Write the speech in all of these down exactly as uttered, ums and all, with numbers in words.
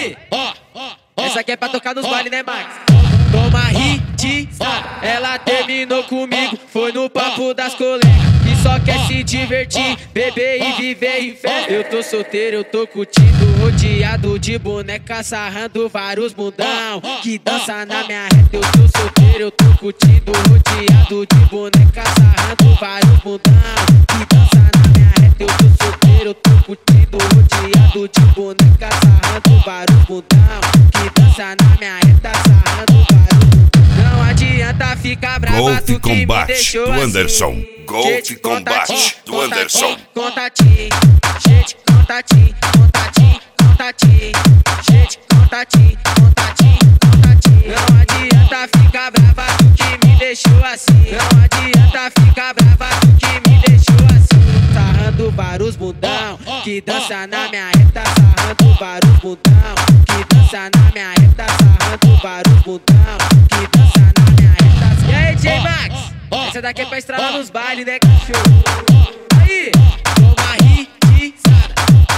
Aí, essa aqui é pra tocar nos bailes, né, Max? Toma hit, ela terminou comigo, foi no papo das colegas, que só quer se divertir, beber e viver em festa. Eu tô solteiro, eu tô curtindo, rodeado de boneca, sarrando vários bundão que dança na minha reta. Eu tô solteiro, eu tô curtindo, rodeado de boneca, sarrando vários bundão que dança na minha reta. Eu tô solteiro, eu tô curtindo, rodeado de boneca, sarrando vários bundão que dança na minha reta, sarrando vários. Não adianta ficar brava, Golfe tu que me Combate deixou do assim. Anderson. Golfe Combate do Anderson. Contatinho, gente, contatinho, contatinho, contatinho, gente, contatinho, contatinho, contatinho. Não adianta ficar brava, tu que me deixou assim. Não adianta ficar brava, tu que me deixou assim. Sarrando vários bundão que dança na minha reta, sarrando vários bundão que dança na minha reta, sarrando vários bundão que dança na minha reta. E aí, D J Max? Essa daqui é pra estralar nos bailes, né, cachorro? Aí, toma hitizada,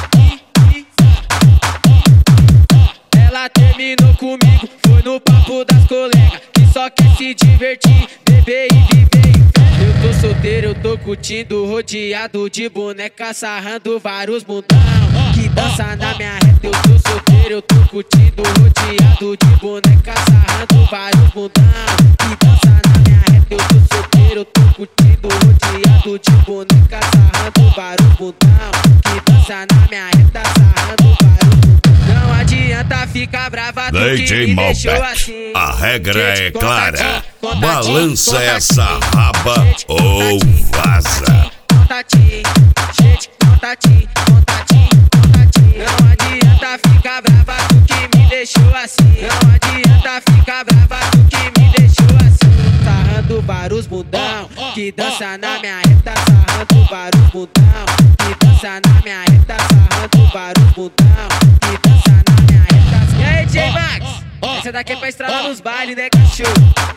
ela terminou comigo, foi no papo das colegas, que só quer se divertir, beber e viver em festa. Eu tô solteiro, eu tô curtindo, rodeado de boneca, sarrando vários bundão que dança na minha reta. Eu tô solteiro, eu tô curtindo, rodeado de boneca, sarrando vários bundão que dança na minha reta. Eu tô solteiro, eu tô curtindo, rodeado de boneca, sarrando vários bundão que dança na minha reta, sarrando vários bundão. Não adianta ficar brava, tu D que J me deixou Malbec, assim. a regra Gente, é clara. contatinho, contatinho, Balança contatinho, essa raba gente, ou contatinho, vaza. Contatinho, gente, contatinho, contatinho, contatinho. Não adianta ficar brava, tu que me deixou assim. Não adianta ficar brava, tu que me deixou assim. Sarrando vários bundão que dança na minha reta, sarrando vários bundão que dança na minha reta, sarrando vários bundão que dança na minha reta. E aí, D J Max? Essa daqui é pra estralar nos bailes, né, cachorro?